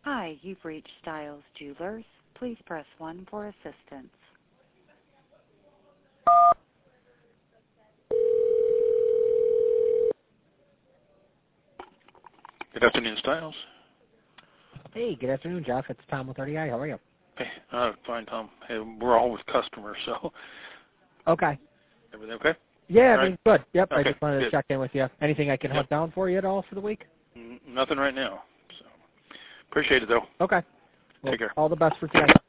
Hi, you've reached Styles Jewelers. Please press 1 for assistance. Good afternoon, Styles. Hey, good afternoon, Jeff. It's Tom with RDI. How are you? Hey, fine, Tom. Hey, we're all with customers, so. Okay. Everything okay? Yeah, All everything's good. Yep, Okay, I just wanted to good. check in with you. Anything I can Yep. hunt down for you at all for the week? Nothing right now. So appreciate it, though. Okay. Well, Take care. all the best for today.